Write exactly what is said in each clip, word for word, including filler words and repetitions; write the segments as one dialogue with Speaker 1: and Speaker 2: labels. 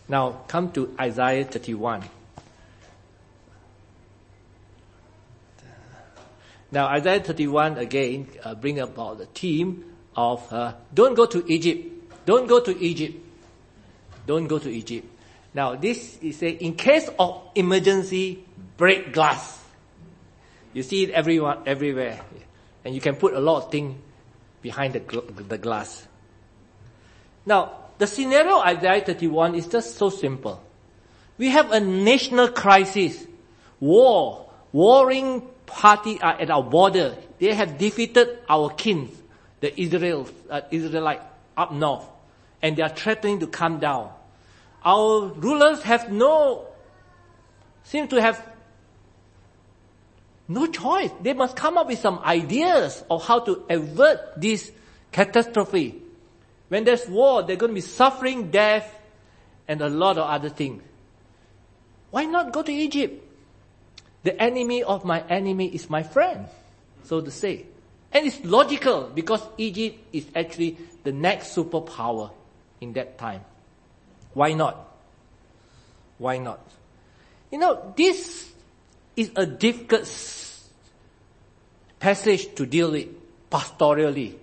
Speaker 1: Now, come to Isaiah thirty-one. Now, Isaiah thirty-one, again, uh, bring about the theme of uh, don't go to Egypt. Don't go to Egypt. Don't go to Egypt. Now, this is a, in case of emergency, break glass. You see it everyone, everywhere. And you can put a lot of things behind the, gl- the glass. Now, the scenario of Isaiah thirty-one is just so simple. We have a national crisis. War. Warring parties are at our border. They have defeated our kings, the Israel, uh, Israelite up north. And they are threatening to come down. Our rulers have no, seem to have no choice. They must come up with some ideas of how to avert this catastrophe. When there's war, they're going to be suffering, death, and a lot of other things. Why not go to Egypt? The enemy of my enemy is my friend, so to say. And it's logical because Egypt is actually the next superpower in that time. Why not? Why not? You know, this is a difficult passage to deal with pastorally.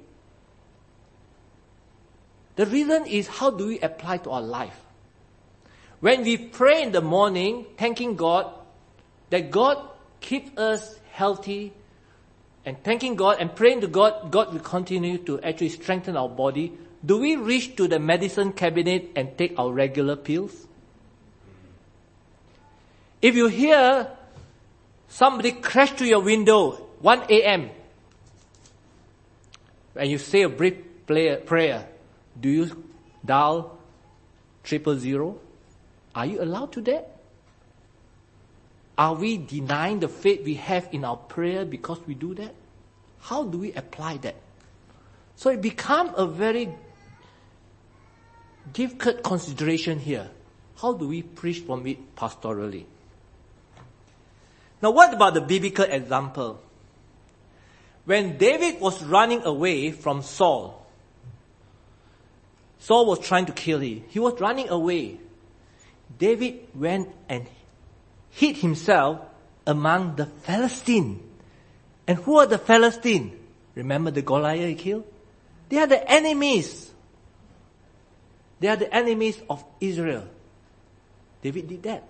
Speaker 1: The reason is, how do we apply to our life? When we pray in the morning, thanking God that God keeps us healthy, and thanking God and praying to God, God will continue to actually strengthen our body. Do we reach to the medicine cabinet and take our regular pills? If you hear somebody crash to your window one a.m. and you say a brief prayer, do you dial triple zero? Are you allowed to that? Are we denying the faith we have in our prayer because we do that? How do we apply that? So it becomes a very difficult consideration here. How do we preach from it pastorally? Now, what about the biblical example? When David was running away from Saul, Saul was trying to kill him. He was running away. David went and hid himself among the Philistines. And who are the Philistines? Remember the Goliath he killed? They are the enemies. They are the enemies of Israel. David did that.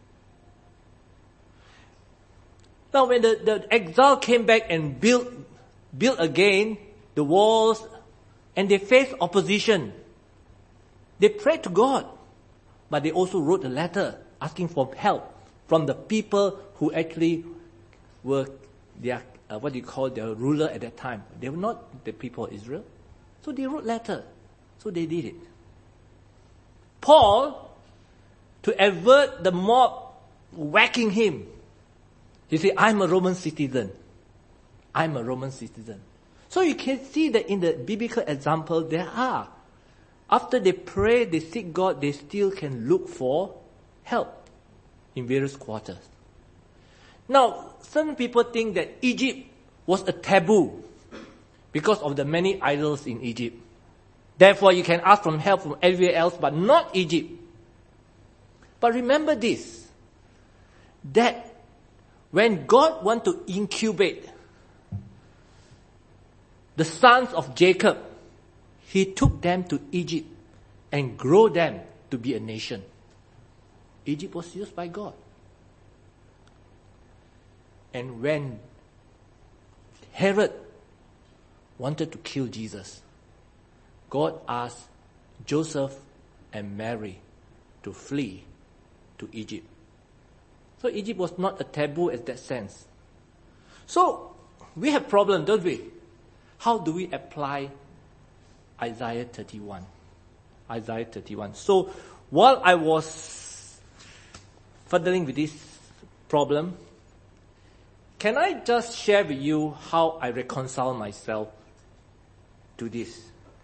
Speaker 1: Now when the, the exile came back and built, built again the walls, and they faced opposition, they prayed to God, but they also wrote a letter asking for help from the people who actually were their, uh, what do you call, their ruler at that time. They were not the people of Israel. So they wrote letter. So they did it. Paul, to avert the mob whacking him, he said, I'm a Roman citizen. I'm a Roman citizen. So you can see that in the biblical example, there are. After they pray, they seek God, they still can look for help in various quarters. Now, some people think that Egypt was a taboo because of the many idols in Egypt. Therefore, you can ask for help from everywhere else, but not Egypt. But remember this, that when God wants to incubate the sons of Jacob, He took them to Egypt and grew them to be a nation. Egypt was used by God. And when Herod wanted to kill Jesus, God asked Joseph and Mary to flee to Egypt. So Egypt was not a taboo in that sense. So we have problems, don't we? How do we apply Isaiah thirty-one? Isaiah thirty-one. So while I was fiddling with this problem, can I just share with you how I reconcile myself to this?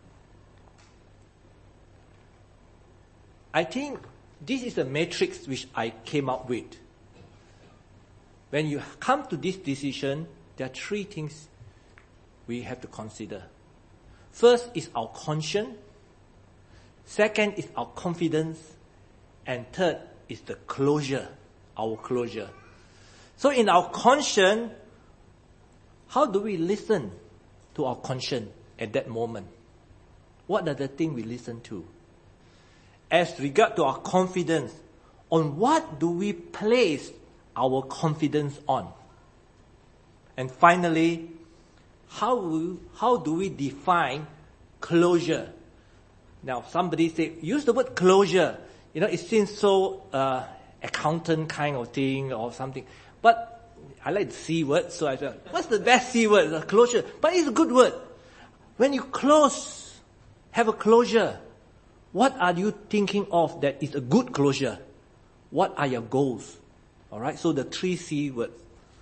Speaker 1: I think this is a matrix which I came up with. When you come to this decision, there are three things we have to consider. First is our conscience. Second is our confidence. And third is the closure, our closure. So in our conscience, how do we listen to our conscience at that moment? What are the things we listen to? As regard to our confidence, on what do we place our confidence on? And finally, how we, how do we define closure? Now, somebody say, use the word closure. You know, it seems so uh, accountant kind of thing or something. But I like the C word, so I said, what's the best C word? The closure. But it's a good word. When you close, have a closure, what are you thinking of that is a good closure? What are your goals? All right, so the three C words.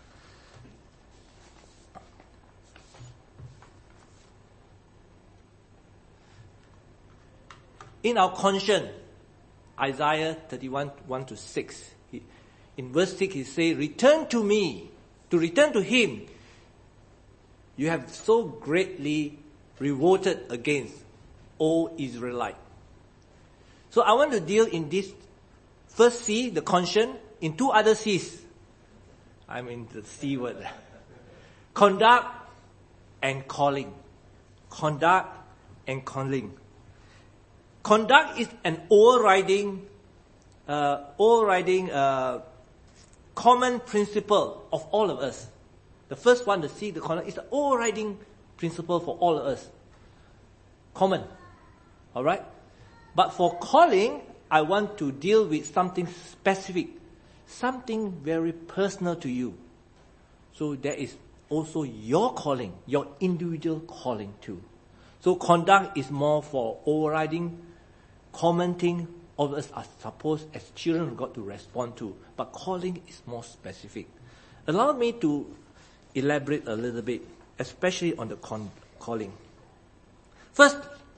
Speaker 1: In our conscience, Isaiah thirty-one, one to six. He, in verse six, he says, return to me, to return to him. You have so greatly revolted against, O Israelite. So I want to deal in this first C, the conscience, in two other C's. I'm in the C word. Conduct and calling. Conduct and calling. Conduct is an overriding, uh, overriding uh, common principle of all of us. The first one, the C, the conduct, is an overriding principle for all of us. Common. Alright? But for calling, I want to deal with something specific. Something very personal to you. So there is also your calling, your individual calling too. So conduct is more for overriding, common thing all of us are supposed as children of God to respond to. But calling is more specific. Allow me to elaborate a little bit, especially on the con- calling. First,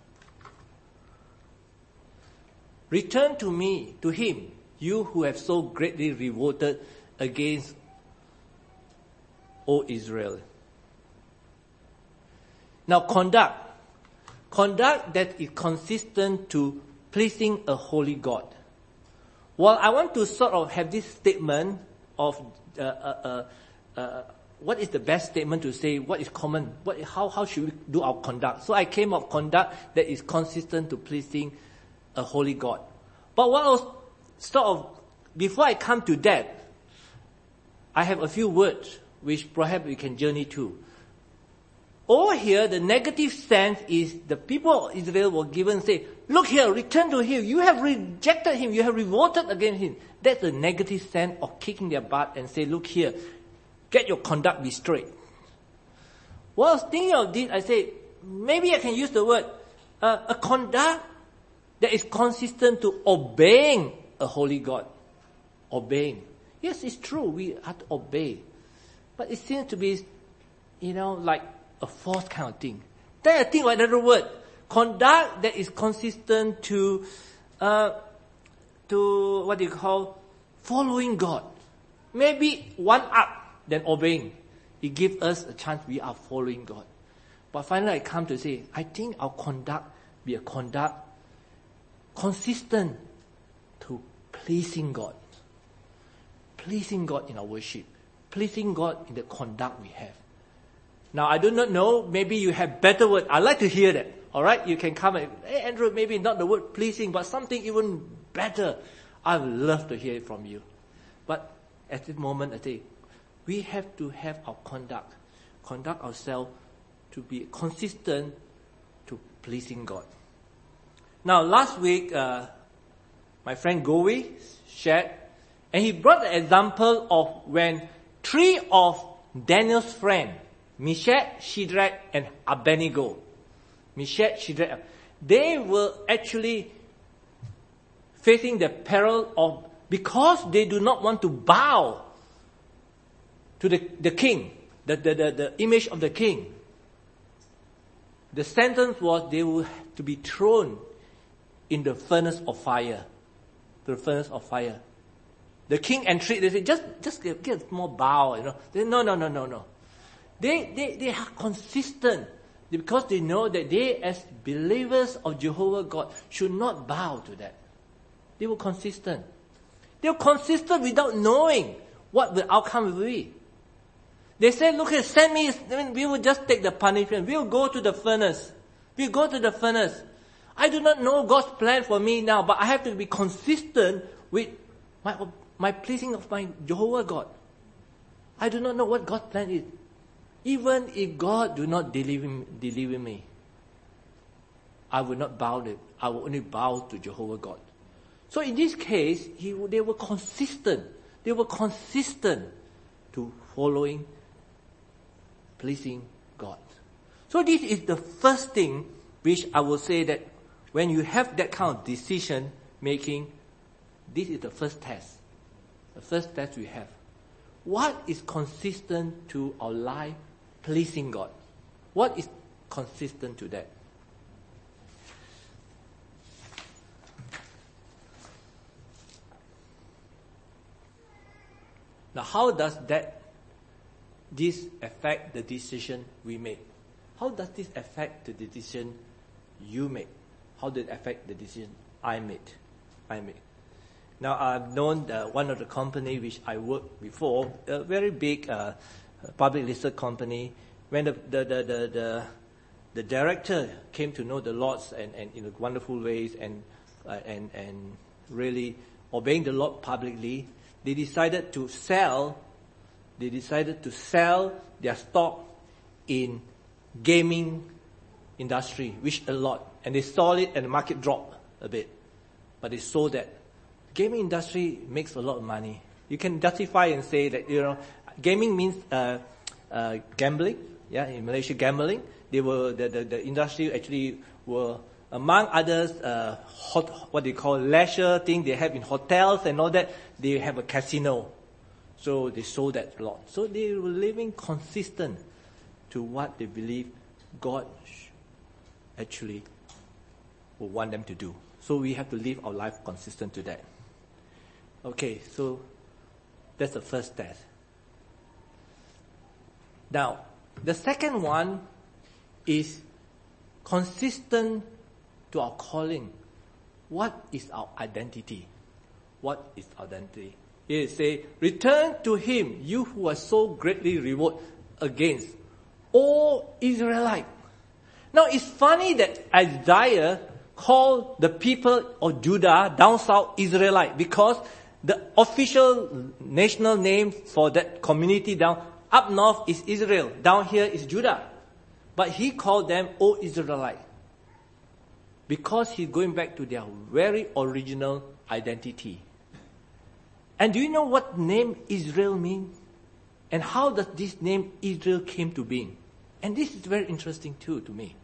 Speaker 1: return to me, to him, you who have so greatly revolted against, O Israel. Now conduct. Conduct that is consistent to pleasing a holy God. Well, I want to sort of have this statement of uh, uh, uh, uh, what is the best statement to say, what is common, what, how, how should we do our conduct. So I came up conduct that is consistent to pleasing a holy God. But what else, sort of, before I come to that, I have a few words which perhaps we can journey to. Over here, the negative sense is the people of Israel were given, say, look here, return to him. You have rejected him. You have revolted against him. That's the negative sense of kicking their butt and say, look here, get your conduct be straight. While I was thinking of this, I say, maybe I can use the word, uh, a conduct that is consistent to obeying a holy God. Obeying. Yes, it's true, we have to obey. But it seems to be, you know, like a false kind of thing. Then I think of another word. Conduct that is consistent to, uh, to what do you call, following God. Maybe one up than obeying. It gives us a chance we are following God. But finally I come to say, I think our conduct be a conduct consistent to pleasing God. Pleasing God in our worship. Pleasing God in the conduct we have. Now, I do not know, maybe you have better word. I'd like to hear that. Alright? You can come and, hey Andrew, maybe not the word pleasing, but something even better. I would love to hear it from you. But at this moment, I say, we have to have our conduct, conduct ourselves to be consistent to pleasing God. Now, last week, uh, my friend Govi shared, and he brought the example of when three of Daniel's friends, Meshach, Shadrach, and Abednego. Meshach, Shadrach, they were actually facing the peril of, because they do not want to bow to the, the king, the, the, the, the image of the king. The sentence was they were to be thrown in the furnace of fire. The furnace of fire. The king entreated, they said, just, just get, get a small bow, you know. They said, no, no, no, no, no. They, they, they are consistent because they know that they as believers of Jehovah God should not bow to that. They were consistent. They were consistent without knowing what the outcome will be. They said, look, send me, we will just take the punishment. We will go to the furnace. We will go to the furnace. I do not know God's plan for me now, but I have to be consistent with my, my pleasing of my Jehovah God. I do not know what God's plan is. Even if God do not deliver, deliver me, I will not bow it. I will only bow to Jehovah God. So in this case, he, they were consistent. They were consistent to following, pleasing God. So this is the first thing which I will say that when you have that kind of decision making, this is the first test. The first test we have. What is consistent to our life pleasing God? What is consistent to that? Now, how does that, this affect the decision we make? How does this affect the decision you make? How did it affect the decision I made? I made. Now, I've known uh, one of the company which I worked before, a very big uh, public listed company. When the the, the the the the director came to know the Lord and, and in wonderful ways and uh, and and really obeying the Lord publicly, they decided to sell. They decided to sell their stock in gaming industry, which a lot, and they sold it, and the market dropped a bit, but they sold that. Gaming industry makes a lot of money. You can justify and say that, you know, gaming means uh, uh, gambling. Yeah, in Malaysia, gambling. They were the the, the industry actually were among others uh, hot, what they call leisure thing they have in hotels and all that. They have a casino, so they sold that a lot. So they were living consistent to what they believe God actually would want them to do. So we have to live our life consistent to that. Okay, so that's the first test. Now, the second one is consistent to our calling. What is our identity? What is identity? It say, return to him, you who are so greatly rewarded against all Israelite. Now, it's funny that Isaiah called the people of Judah down south Israelite, because the official national name for that community down up north is Israel, down here is Judah. But he called them O Israelite, because he's going back to their very original identity. And do you know what name Israel means? And how does this name Israel came to being? And this is very interesting too to me.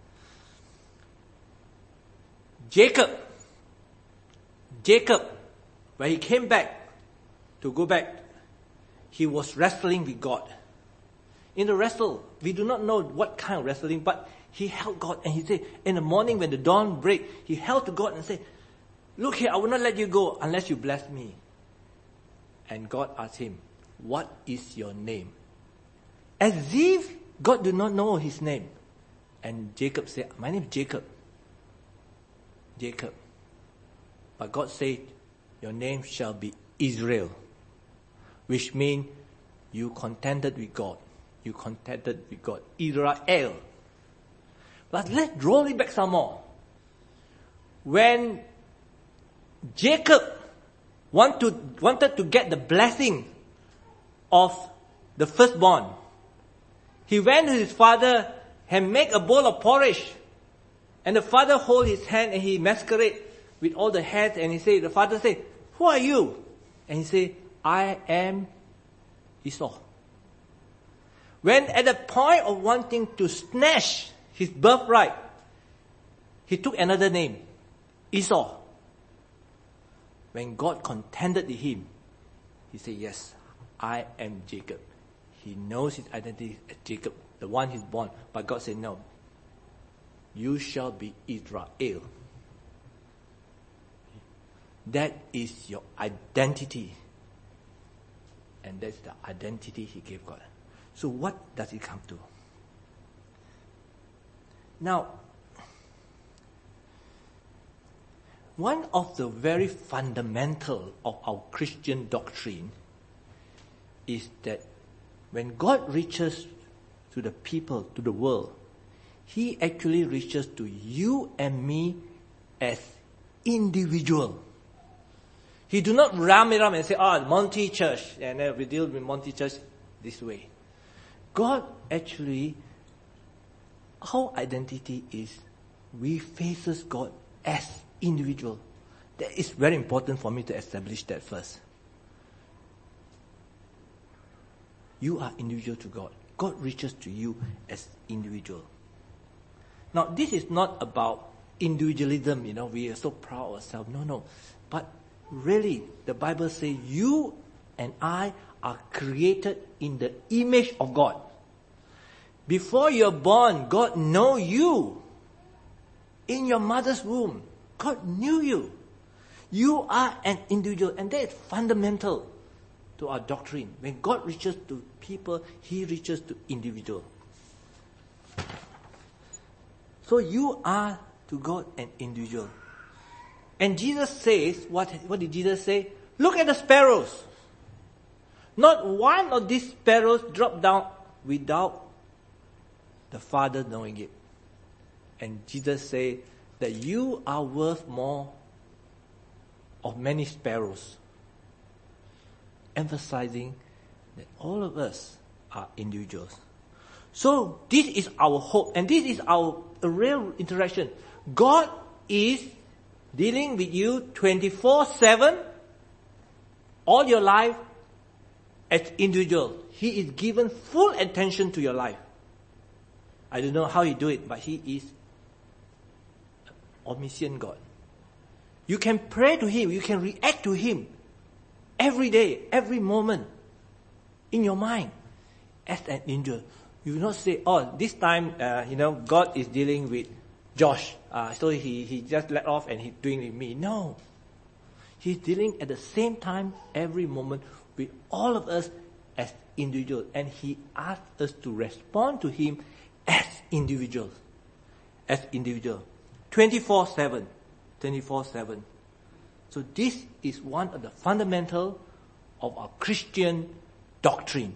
Speaker 1: Jacob, Jacob, when he came back to go back, he was wrestling with God. In the wrestle, we do not know what kind of wrestling, but he held God and he said, in the morning when the dawn break, he held to God and said, look here, I will not let you go unless you bless me. And God asked him, what is your name? As if God did not know his name. And Jacob said, my name is Jacob. Jacob. But God said, your name shall be Israel, which means you contended with God. You contended with God. Israel. But let's roll it back some more. When Jacob want to, wanted to get the blessing of the firstborn, he went to his father and made a bowl of porridge. And the father hold his hand and he masquerade with all the heads, and he said, the father said, who are you? And he said, I am Esau. When at the point of wanting to snatch his birthright, he took another name, Esau. When God contended with him, he said, yes, I am Jacob. He knows his identity as Jacob, the one he's born. But God said, no, you shall be Israel. That is your identity. And that's the identity he gave God. So what does it come to? Now, one of the very fundamental of our Christian doctrine is that when God reaches to the people, to the world, He actually reaches to you and me as individual. He do not ram it up and say, oh, Monty Church, and then we deal with Monty Church this way. God actually, our identity is, we faces God as individual. That is very important for me to establish that first. You are individual to God. God reaches to you as individual. Now, this is not about individualism, you know, we are so proud of ourselves. No, no. But really, the Bible says you and I are created in the image of God. Before you're born, God knows you. In your mother's womb, God knew you. You are an individual, and that is fundamental to our doctrine. When God reaches to people, He reaches to individual. So you are to God an individual. And Jesus says, what, what did Jesus say? Look at the sparrows. Not one of these sparrows dropped down without the Father knowing it. And Jesus said that you are worth more of many sparrows. Emphasizing that all of us are individuals. So this is our hope, and this is our a real interaction. God is dealing with you twenty-four seven, all your life, as individual. He is given full attention to your life. I don't know how He do it, but He is omniscient God. You can pray to Him, you can react to Him every day, every moment in your mind as an individual. You will not say, oh, this time, uh, you know, God is dealing with Josh, uh, so he, he just let off and He's doing with me. No. He's dealing at the same time, every moment, with all of us as individuals. And He asks us to respond to Him as individuals. As individuals. twenty-four seven. twenty-four seven. So this is one of the fundamental of our Christian doctrine.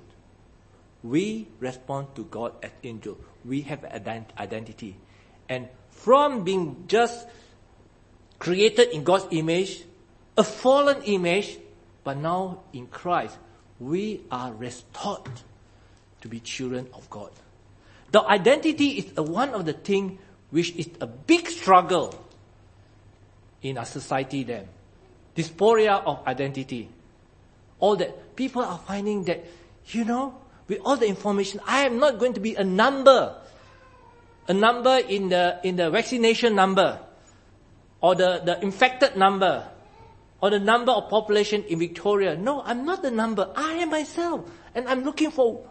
Speaker 1: We respond to God as angel. We have an identity. And from being just created in God's image, a fallen image, but now in Christ, we are restored to be children of God. The identity is one of the things which is a big struggle in our society then. Dysphoria of identity. All that. People are finding that, you know, with all the information, I am not going to be a number. A number in the in the vaccination number. Or the, the infected number. Or the number of population in Victoria. No, I'm not the number. I am myself. And I'm looking for,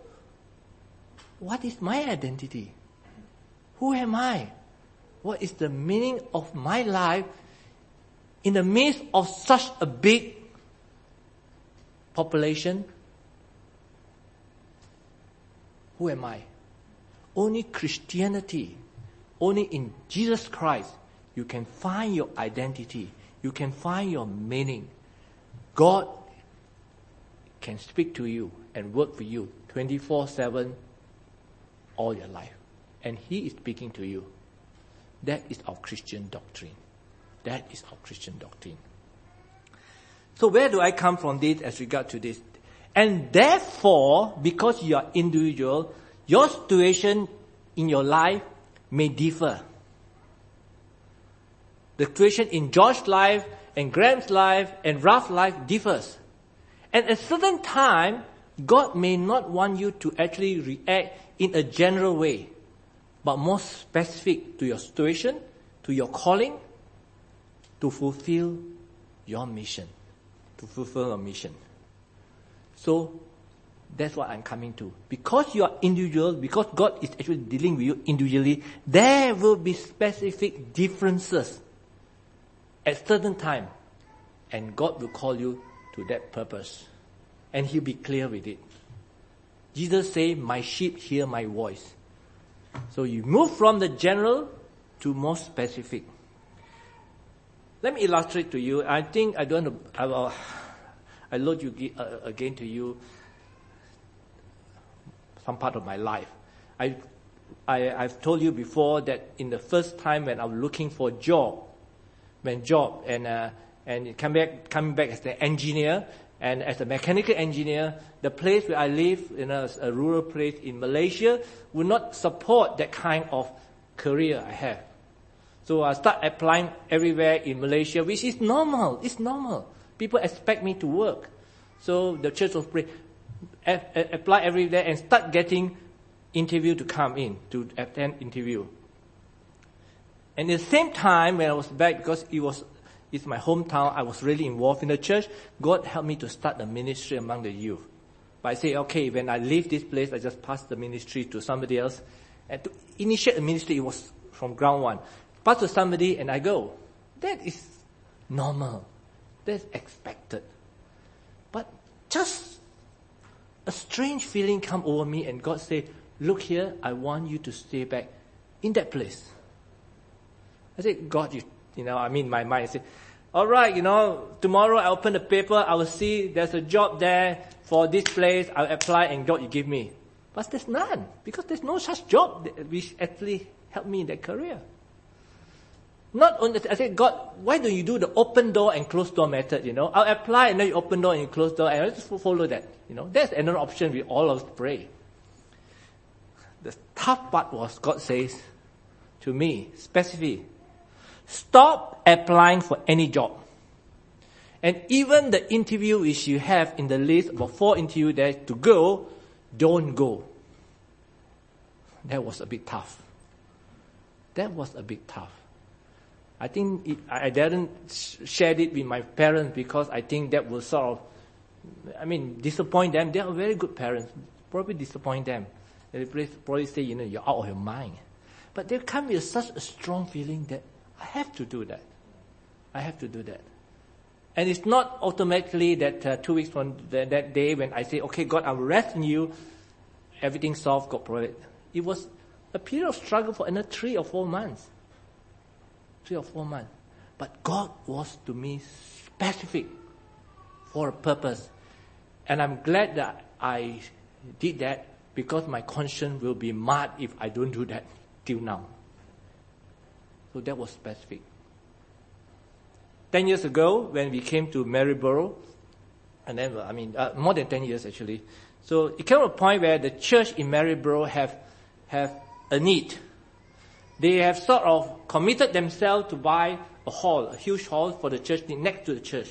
Speaker 1: what is my identity? Who am I? What is the meaning of my life in the midst of such a big population? Who am I? Only Christianity, only in Jesus Christ, you can find your identity. You can find your meaning. God can speak to you and work for you twenty-four seven all your life. And He is speaking to you. That is our Christian doctrine. That is our Christian doctrine. So where do I come from this as regard to this? And therefore, because you are individual, your situation in your life may differ. The situation in Josh's life and Graham's life and Ralph's life differs. And at a certain time, God may not want you to actually react in a general way, but more specific to your situation, to your calling, to fulfill your mission. To fulfill your mission. So, that's what I'm coming to. Because you are individual, because God is actually dealing with you individually, there will be specific differences at certain time. And God will call you to that purpose. And He'll be clear with it. Jesus said, my sheep hear my voice. So you move from the general to more specific. Let me illustrate to you. I think I don't. I will. I load you uh, again to you. Some part of my life. I, I, I've told you before that in the first time when I was looking for a job, when job and uh, and come back coming back as an engineer and as a mechanical engineer, the place where I live in a, a rural place in Malaysia would not support that kind of career I have. So I start applying everywhere in Malaysia, which is normal. It's normal. People expect me to work. So the church of prayer a- a- apply everywhere and start getting interview to come in, to attend interview. And at the same time, when I was back, because it was it's my hometown, I was really involved in the church, God helped me to start the ministry among the youth. But I say, okay, when I leave this place, I just pass the ministry to somebody else. And to initiate the ministry, it was from ground one. Pass to somebody and I go. That is normal. That's expected. But just a strange feeling come over me and God said, look here, I want you to stay back in that place. I said, God, you, you know, I mean, my mind, I said, all right, you know, tomorrow I open the paper, I will see there's a job there for this place, I'll apply and God, you give me. But there's none, because there's no such job that which actually helped me in that career. Not only, I said, God, why don't you do the open door and close door method, you know? I'll apply and then you open door and you close door and I just follow that, you know? That's another option we all of us pray. The tough part was God says to me, specifically, stop applying for any job. And even the interview which you have in the list, about four interviews there to go, don't go. That was a bit tough. That was a bit tough. I think it, I didn't share it with my parents because I think that will sort of, I mean, disappoint them. They are very good parents. Probably disappoint them. They probably say, you know, you're out of your mind. But there can be such a strong feeling that I have to do that. I have to do that. And it's not automatically that uh, two weeks from the, that day when I say, okay, God, I'm resting you, everything solved, God provided. It was a period of struggle for another three or four months. Three or four months. But God was to me specific for a purpose. And I'm glad that I did that because my conscience will be marred if I don't do that till now. So that was specific. Ten years ago, when we came to Maryborough, and then, I mean, uh, more than ten years actually. So it came to a point where the church in Maryborough have, have a need. They have sort of committed themselves to buy a hall, a huge hall for the church next to the church.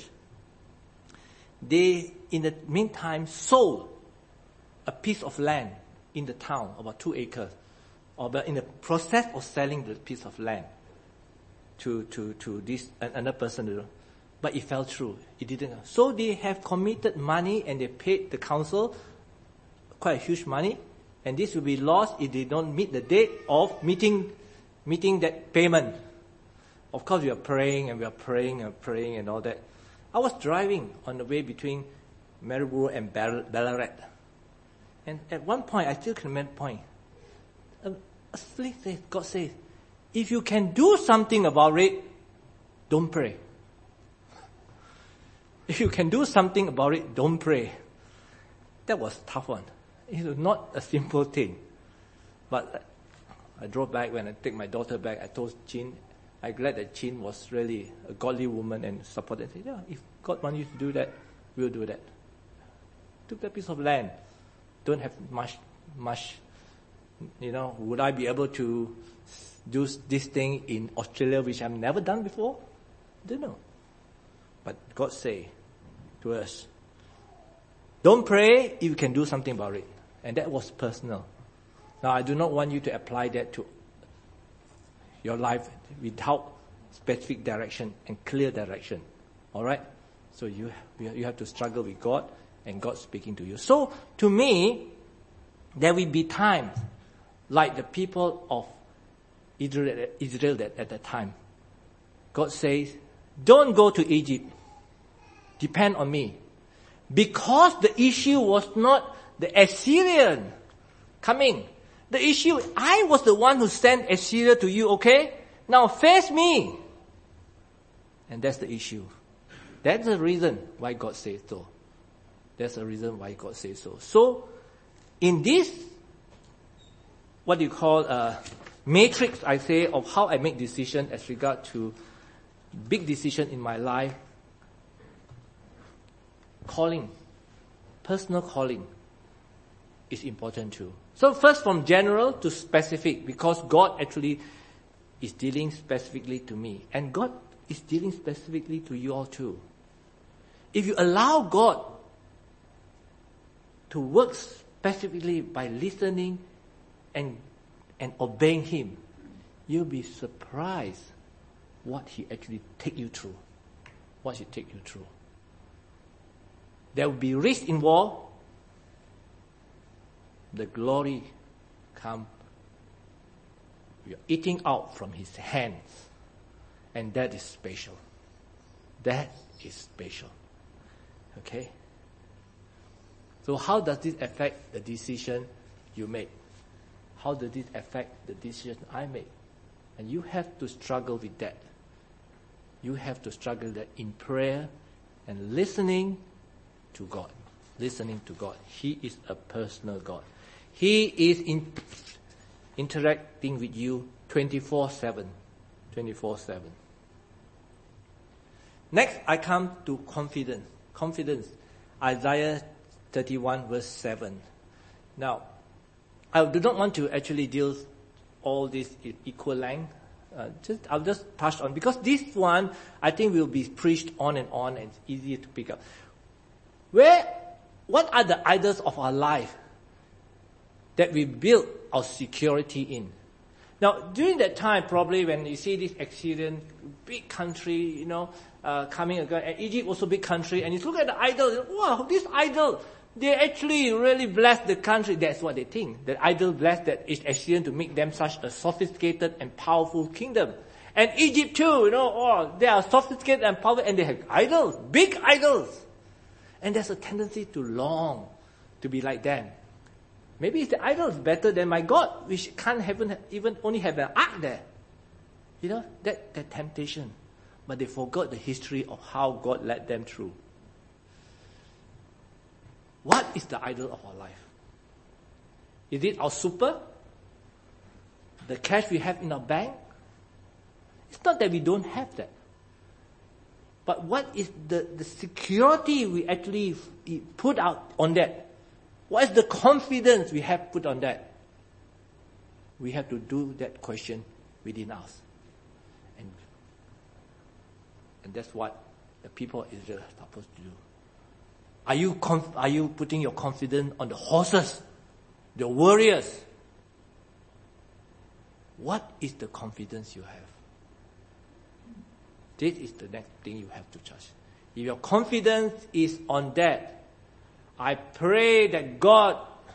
Speaker 1: They, in the meantime, sold a piece of land in the town, about two acres, or in the process of selling the piece of land to, to, to this, another person. But it fell through. It didn't. So they have committed money and they paid the council quite a huge money. And this will be lost if they don't meet the date of meeting meeting that payment. Of course, we are praying and we are praying and praying and all that. I was driving on the way between Maryborough and Ballarat. And at one point, I still can remember the point. A, a slave says, God says, if you can do something about it, don't pray. If you can do something about it, don't pray. That was a tough one. It was not a simple thing. But I drove back. When I take my daughter back, I told Chin, I'm glad that Chin was really a godly woman and supported. I said, yeah, if God wants you to do that, we'll do that. Took that piece of land. Don't have much, much, you know, would I be able to do this thing in Australia, which I've never done before? Don't know. But God say to us, don't pray if you can do something about it. And that was personal. Now, I do not want you to apply that to your life without specific direction and clear direction. All right? So you you have to struggle with God and God speaking to you. So, to me, there will be times like the people of Israel, Israel at, at that time. God says, don't go to Egypt. Depend on me. Because the issue was not the Assyrian coming. The issue, I was the one who sent Assyria to you, okay? Now face me. And that's the issue. That's the reason why God says so. That's the reason why God says so. So, in this, what you call a matrix, I say, of how I make decisions as regard to big decision in my life, calling, personal calling is important too. So first from general to specific, because God actually is dealing specifically to me. And God is dealing specifically to you all too. If you allow God to work specifically by listening and and obeying Him, you'll be surprised what He actually take you through. What He take you through. There will be risk involved. The glory come. You're eating out from His hands. And that is special. That is special. Okay? So how does this affect the decision you make? How does this affect the decision I make? And you have to struggle with that. You have to struggle with that in prayer and listening to God. Listening to God. He is a personal God. He is in, interacting with you twenty-four seven. twenty-four seven. Next, I come to confidence. Confidence. Isaiah thirty-one verse seven. Now, I do not want to actually deal all this in equal length. Uh, just I'll just touch on, because this one I think will be preached on and on, and it's easier to pick up. Where, what are the idols of our life that we build our security in? Now, during that time, probably when you see this accident, big country, you know, uh, coming again, and Egypt also big country, and you look at the idol, wow, this idol, they actually really bless the country. That's what they think. That idol blessed that is accident to make them such a sophisticated and powerful kingdom. And Egypt too, you know, oh, they are sophisticated and powerful, and they have idols, big idols. And there's a tendency to long to be like them. Maybe the idol is better than my God, which can't even, even only have an ark there. You know, that, that temptation. But they forgot the history of how God led them through. What is the idol of our life? Is it our super? The cash we have in our bank? It's not that we don't have that. But what is the, the security we actually put out on that? What is the confidence we have put on that? We have to do that question within us. And, and that's what the people of Israel are supposed to do. Are you conf- are you putting your confidence on the horses, the warriors? What is the confidence you have? This is the next thing you have to judge. If your confidence is on that, I pray that God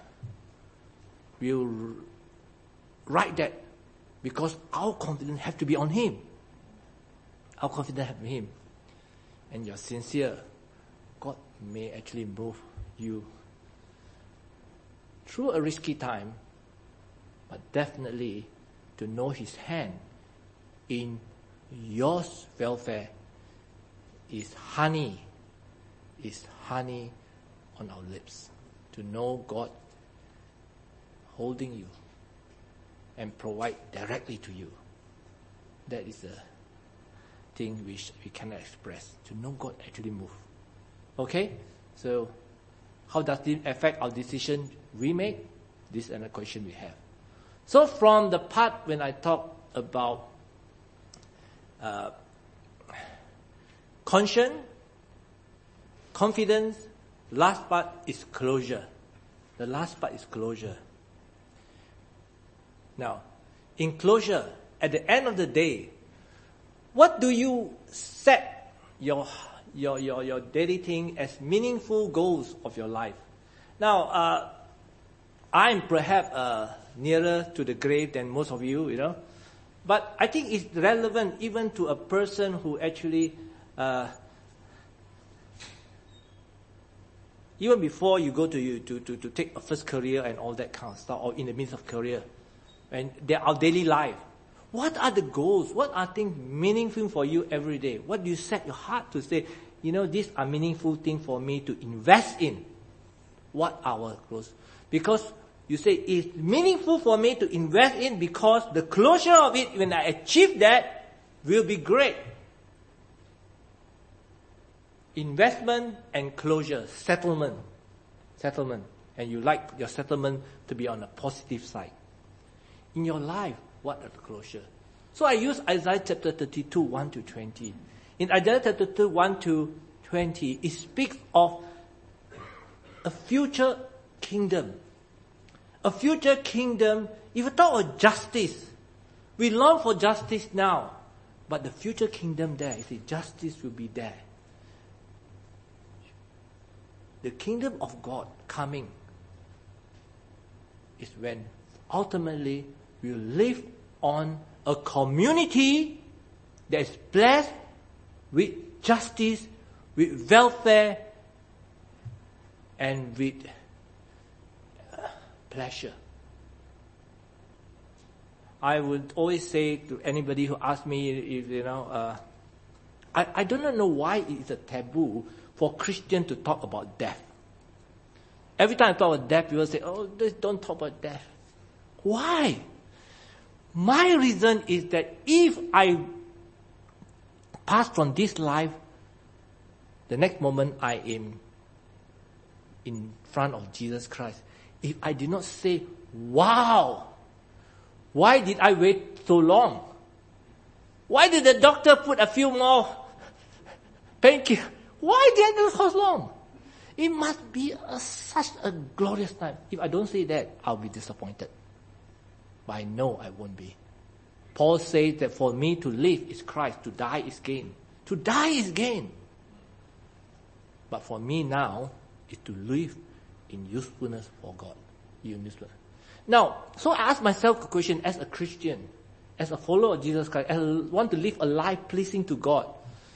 Speaker 1: will write that, because our confidence has to be on Him. Our confidence has to be Him. And you're sincere, God may actually move you through a risky time, but definitely to know His hand in your welfare is honey, is honey on our lips. To know God holding you and provide directly to you. That is the thing which we cannot express. To know God actually move. Okay? So, how does it affect our decision we make? This is another question we have. So from the part when I talk about uh, conscience, confidence, last part is closure. The last part is closure. Now, in closure, at the end of the day, what do you set your your your your daily thing as meaningful goals of your life? Now, uh, I'm perhaps uh, nearer to the grave than most of you, you know, but I think it's relevant even to a person who actually, uh, even before you go to you to, to to take a first career and all that kind of stuff, or in the midst of career, and they're our daily life. What are the goals? What are things meaningful for you every day? What do you set your heart to say, you know, these are meaningful things for me to invest in? What are our goals? Because you say, it's meaningful for me to invest in because the closure of it, when I achieve that, will be great. Investment and closure, settlement. Settlement. And you like your settlement to be on a positive side. In your life, what are the closure? So I use Isaiah chapter thirty-two, one to twenty. In Isaiah chapter thirty-two, one to twenty, it speaks of a future kingdom. A future kingdom, if you talk of justice, we long for justice now. But the future kingdom there, you see, justice will be there. The kingdom of God coming is when ultimately we will live on a community that is blessed with justice, with welfare, and with uh, pleasure. I would always say to anybody who asks me if, you know, uh, I, I do not know why it is a taboo for Christians to talk about death. Every time I talk about death, people say, oh, don't talk about death. Why? My reason is that if I pass from this life, the next moment I am in front of Jesus Christ. If I did not say, wow, why did I wait so long? Why did the doctor put a few more painkillers? Why did I do so long? It must be a, such a glorious time. If I don't say that, I'll be disappointed. But I know I won't be. Paul says that for me to live is Christ, to die is gain. To die is gain. But for me now, is to live in usefulness for God. Usefulness. Now, so I ask myself a question as a Christian, as a follower of Jesus Christ, as I want to live a life pleasing to God.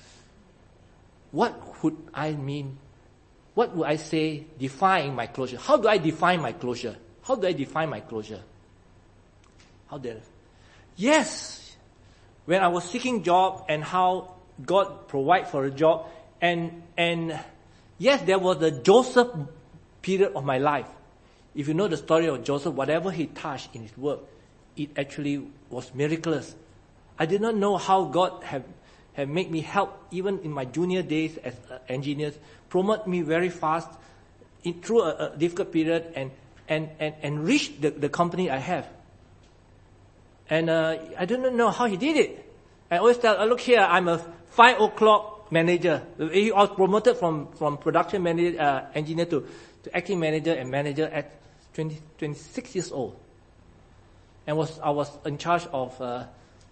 Speaker 1: What would I mean? What would I say define my closure? How do I define my closure? How do I define my closure? How did I? Yes, when I was seeking job and how God provide for a job, and and yes, there was the Joseph period of my life. If you know the story of Joseph, whatever he touched in his work, it actually was miraculous. I did not know how God have have made me help even in my junior days as uh, engineers, promote me very fast in, through a, a difficult period and and and and reach the, the company I have. And uh, I don't know how he did it. I always tell, oh, look here, I'm a five o'clock manager. He was promoted from, from production manager, uh, engineer to, to acting manager and manager at twenty, twenty-six years old. And was I was in charge of, uh,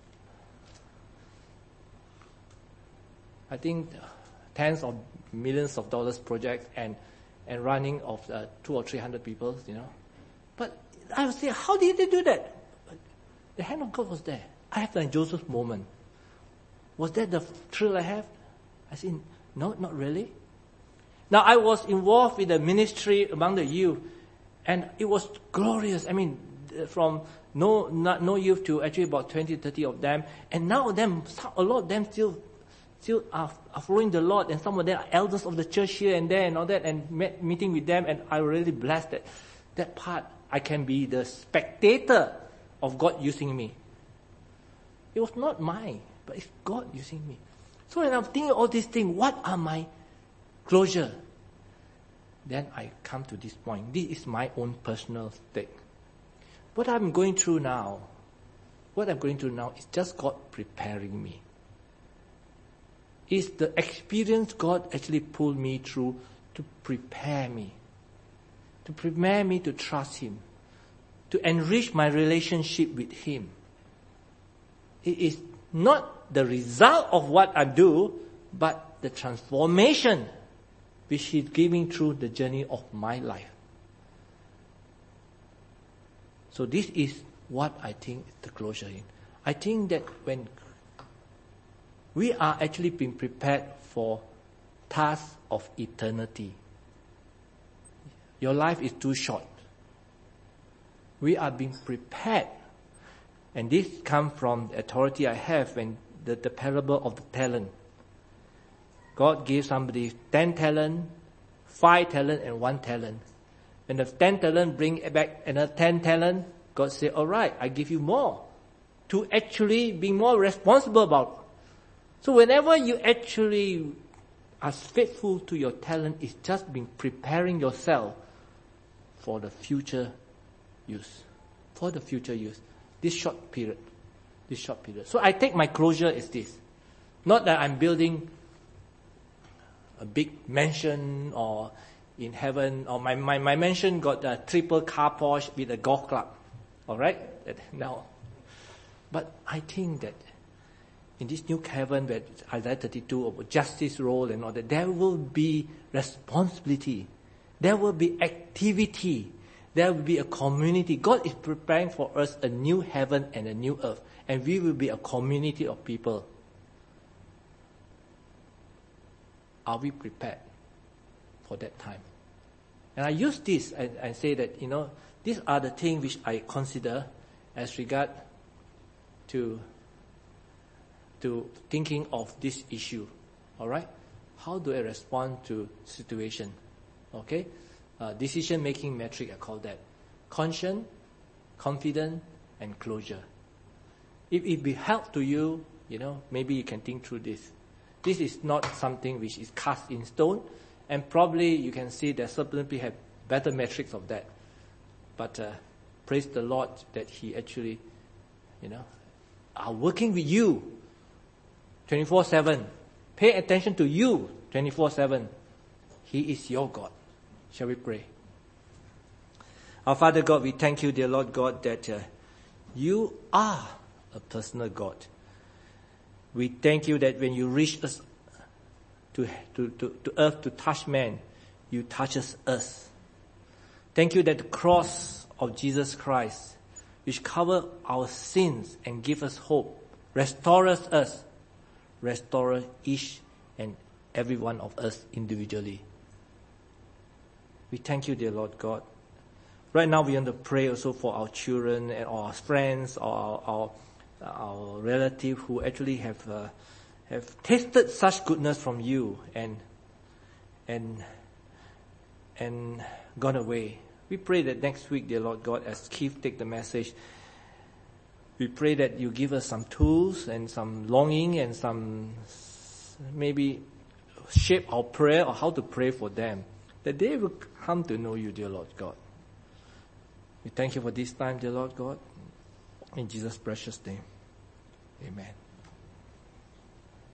Speaker 1: I think, tens of millions of dollars projects and, and running of uh, two or three hundred people, you know. But I was saying, how did they do that? The hand of God was there. I have that Joseph moment. Was that the thrill I have? I said, no, not really. Now I was involved with the ministry among the youth, and it was glorious. I mean, from no not, no youth to actually about twenty, thirty of them, and now them a lot of them still still are, are following the Lord, and some of them are elders of the church here and there and all that, and met, meeting with them, and I really blessed that that part. I can be the spectator of God using me. It was not mine, but it's God using me. So when I'm thinking all these things, what are my closure? Then I come to this point. This is my own personal stake. What I'm going through now, what I'm going through now is just God preparing me. It's the experience God actually pulled me through to prepare me. To prepare me to trust Him. To enrich my relationship with Him. It is not the result of what I do, but the transformation which He's giving through the journey of my life. So this is what I think is the closure in. I think that when we are actually being prepared for tasks of eternity, your life is too short. We are being prepared And this comes from the authority I have when the, the parable of the talent. God gave somebody ten talent, five talent, and one talent. When the ten talent bring back another ten talent, God said, all right, I give you more. To actually be more responsible about. So whenever you actually are faithful to your talent, it's just been preparing yourself for the future use. For the future use. This short period. This short period. So I take my closure as this. Not that I'm building a big mansion or in heaven, or my, my, my mansion got a triple car Porsche with a golf club. Alright? Now, but I think that in this new heaven where Isaiah thirty-two about justice role and all that, there will be responsibility. There will be activity. There will be a community. God is preparing for us a new heaven and a new earth. And we will be a community of people. Are we prepared for that time? And I use this and, and say that, you know, these are the things which I consider as regard to, to thinking of this issue. All right? How do I respond to situation? Okay? Uh, decision-making metric, I call that. Conscience, confidence, and closure. If it be help to you, you know, maybe you can think through this. This is not something which is cast in stone, and probably you can see that certain people have better metrics of that. But uh, praise the Lord that He actually, you know, are working with you twenty-four seven. Pay attention to you twenty-four seven. He is your God. Shall we pray? Our Father God, we thank you, dear Lord God, that uh, you are a personal God. We thank you that when you reach us to, to, to, to earth to touch man, you touches us. Thank you that the cross of Jesus Christ, which cover our sins and give us hope, restores us, restore each and every one of us individually. We thank you, dear Lord God. Right now we want to pray also for our children and our friends or our, our, our relatives who actually have uh, have tasted such goodness from you and and and gone away. We pray that next week, dear Lord God, as Keith take the message, we pray that you give us some tools and some longing and some maybe shape our prayer or how to pray for them, that they will come to know you, dear Lord God. We thank you for this time, dear Lord God. In Jesus' precious name, amen.